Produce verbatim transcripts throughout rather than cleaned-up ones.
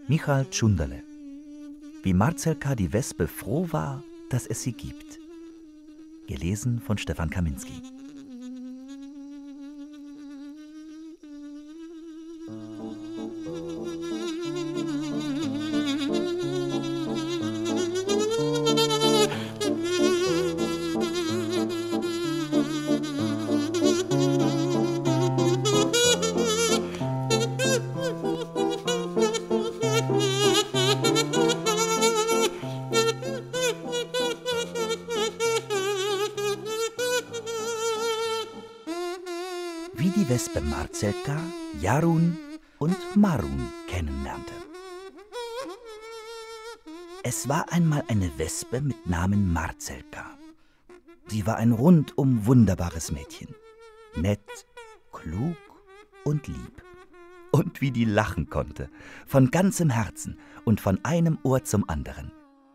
Michal Tschunderle. Wie Marcelka die Wespe froh war, dass es sie gibt. Gelesen von Stefan Kaminski. Wie die Wespe Marcelka, Jarun und Marun kennenlernte. Es war einmal eine Wespe mit Namen Marcelka. Sie war ein rundum wunderbares Mädchen. Nett, klug und lieb. Und wie die lachen konnte, von ganzem Herzen und von einem Ohr zum anderen.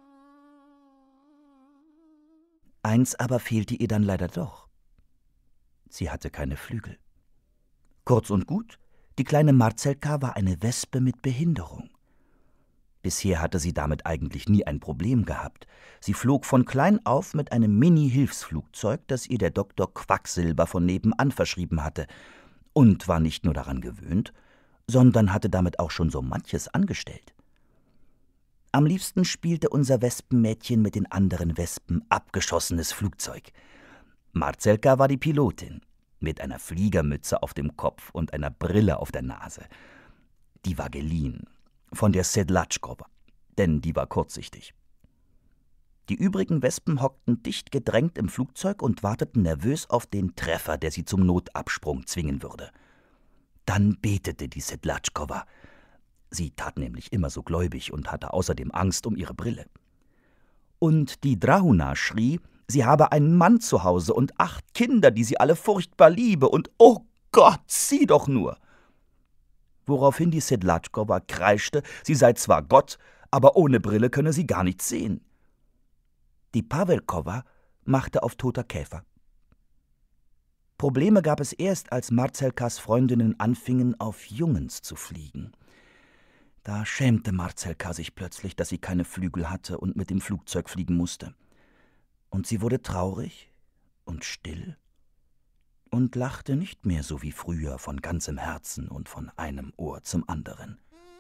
Eins aber fehlte ihr dann leider doch. Sie hatte keine Flügel. Kurz und gut, die kleine Marcelka war eine Wespe mit Behinderung. Bisher hatte sie damit eigentlich nie ein Problem gehabt. Sie flog von klein auf mit einem Mini-Hilfsflugzeug, das ihr der Doktor Quacksilber von nebenan verschrieben hatte, und war nicht nur daran gewöhnt, sondern hatte damit auch schon so manches angestellt. Am liebsten spielte unser Wespenmädchen mit den anderen Wespen abgeschossenes Flugzeug. Marcelka war die Pilotin, mit einer Fliegermütze auf dem Kopf und einer Brille auf der Nase. Die war geliehen, von der Sedlatschkowa, denn die war kurzsichtig. Die übrigen Wespen hockten dicht gedrängt im Flugzeug und warteten nervös auf den Treffer, der sie zum Notabsprung zwingen würde. Dann betete die Sedlatschkowa. Sie tat nämlich immer so gläubig und hatte außerdem Angst um ihre Brille. Und die Drahuna schrie, sie habe einen Mann zu Hause und acht Kinder, die sie alle furchtbar liebe, und oh Gott, sieh doch nur! Woraufhin die Sedlatschkowa kreischte, sie sei zwar Gott, aber ohne Brille könne sie gar nichts sehen. Die Pawelkowa machte auf toter Käfer. Probleme gab es erst, als Marcelkas Freundinnen anfingen, auf Jungens zu fliegen. Da schämte Marcelka sich plötzlich, dass sie keine Flügel hatte und mit dem Flugzeug fliegen musste. Und sie wurde traurig und still und lachte nicht mehr so wie früher von ganzem Herzen und von einem Ohr zum anderen.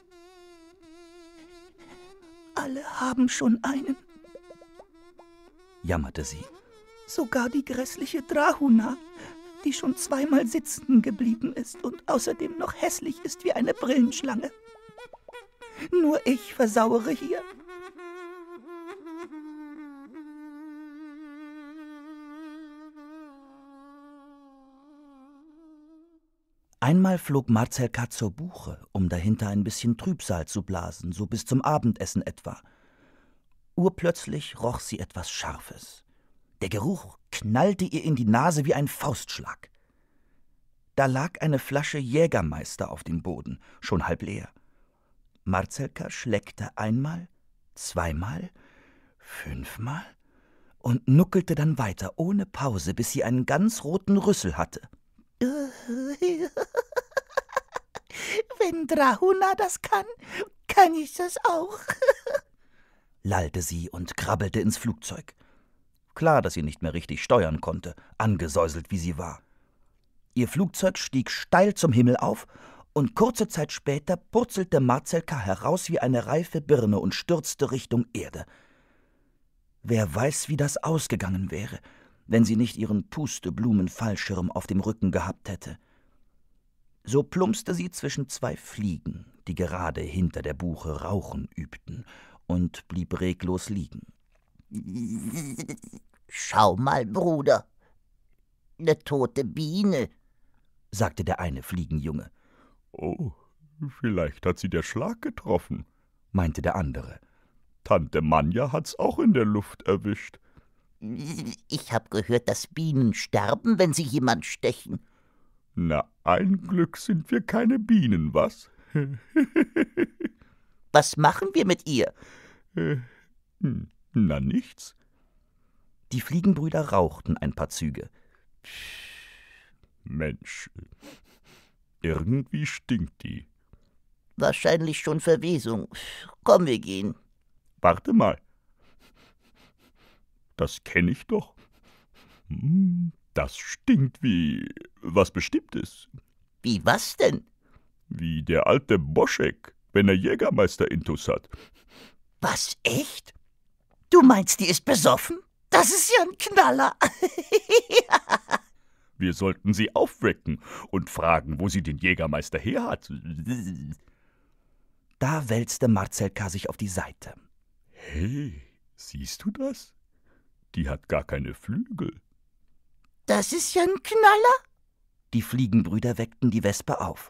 »Alle haben schon einen«, jammerte sie. »Sogar die grässliche Drahuna, die schon zweimal sitzen geblieben ist und außerdem noch hässlich ist wie eine Brillenschlange. Nur ich versauere hier.« Einmal flog Marcelka zur Buche, um dahinter ein bisschen Trübsal zu blasen, so bis zum Abendessen etwa. Urplötzlich roch sie etwas Scharfes. Der Geruch knallte ihr in die Nase wie ein Faustschlag. Da lag eine Flasche Jägermeister auf dem Boden, schon halb leer. Marcelka schleckte einmal, zweimal, fünfmal und nuckelte dann weiter, ohne Pause, bis sie einen ganz roten Rüssel hatte. »Wenn Drahuna das kann, kann ich das auch«, lallte sie und krabbelte ins Flugzeug. Klar, dass sie nicht mehr richtig steuern konnte, angesäuselt wie sie war. Ihr Flugzeug stieg steil zum Himmel auf, und kurze Zeit später purzelte Marcelka heraus wie eine reife Birne und stürzte Richtung Erde. Wer weiß, wie das ausgegangen wäre, wenn sie nicht ihren Pusteblumenfallschirm auf dem Rücken gehabt hätte. So plumpste sie zwischen zwei Fliegen, die gerade hinter der Buche Rauchen übten, und blieb reglos liegen. »Schau mal, Bruder, eine tote Biene«, sagte der eine Fliegenjunge. »Oh, vielleicht hat sie der Schlag getroffen«, meinte der andere. »Tante Manja hat's auch in der Luft erwischt.« »Ich hab gehört, dass Bienen sterben, wenn sie jemand stechen.« »Na, ein Glück sind wir keine Bienen, was?« »Was machen wir mit ihr?« Äh, na, nichts.« Die Fliegenbrüder rauchten ein paar Züge. »Mensch, irgendwie stinkt die. Wahrscheinlich schon Verwesung. Komm, wir gehen. Warte mal. Das kenne ich doch. Hm, das stinkt wie was Bestimmtes. Wie was denn? Wie der alte Boschek, wenn er Jägermeister-Intus hat. Was, echt? Du meinst, die ist besoffen? Das ist ja ein Knaller. Wir sollten sie aufwecken und fragen, wo sie den Jägermeister her hat. Da wälzte Marcelka sich auf die Seite. Hey, siehst du das? Die hat gar keine Flügel. Das ist ja ein Knaller. Die Fliegenbrüder weckten die Wespe auf.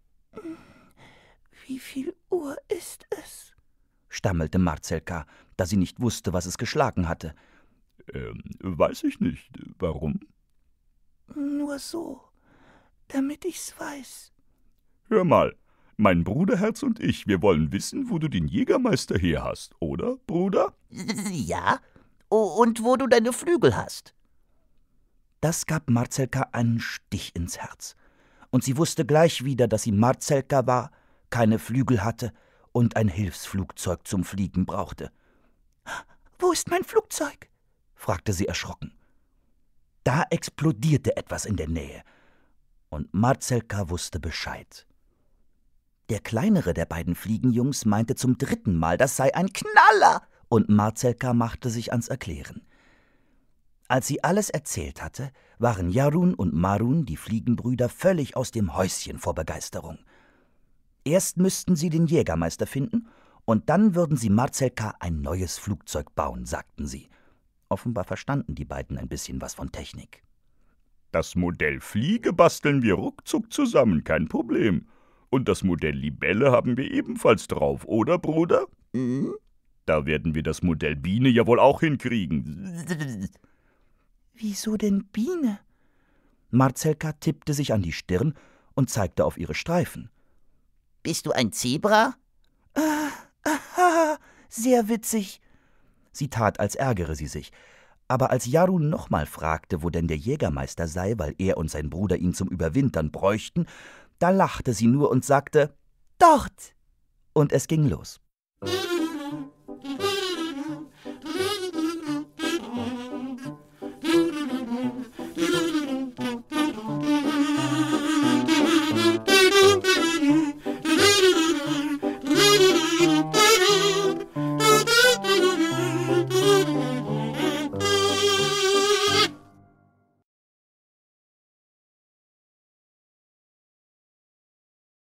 Wie viel Uhr ist es? Stammelte Marcelka, da sie nicht wusste, was es geschlagen hatte. Ähm, weiß ich nicht. Warum? Nur so, damit ich's weiß. Hör mal, mein Bruderherz und ich, wir wollen wissen, wo du den Jägermeister her hast, oder, Bruder? Ja, und wo du deine Flügel hast. Das gab Marcelka einen Stich ins Herz. Und sie wusste gleich wieder, dass sie Marcelka war, keine Flügel hatte und ein Hilfsflugzeug zum Fliegen brauchte. »Wo ist mein Flugzeug?« fragte sie erschrocken. Da explodierte etwas in der Nähe, und Marcelka wusste Bescheid. Der kleinere der beiden Fliegenjungs meinte zum dritten Mal, das sei ein Knaller, und Marcelka machte sich ans Erklären. Als sie alles erzählt hatte, waren Jarun und Marun, die Fliegenbrüder, völlig aus dem Häuschen vor Begeisterung. Erst müssten sie den Jägermeister finden, und dann würden sie Marcelka ein neues Flugzeug bauen, sagten sie. Offenbar verstanden die beiden ein bisschen was von Technik. Das Modell Fliege basteln wir ruckzuck zusammen, kein Problem. Und das Modell Libelle haben wir ebenfalls drauf, oder, Bruder? Hm? Da werden wir das Modell Biene ja wohl auch hinkriegen. »Wieso denn Biene?« Marcelka tippte sich an die Stirn und zeigte auf ihre Streifen. »Bist du ein Zebra?« »Ah, aha, sehr witzig.« Sie tat, als ärgere sie sich. Aber als Jarun nochmal fragte, wo denn der Jägermeister sei, weil er und sein Bruder ihn zum Überwintern bräuchten, da lachte sie nur und sagte, »Dort!« Und es ging los.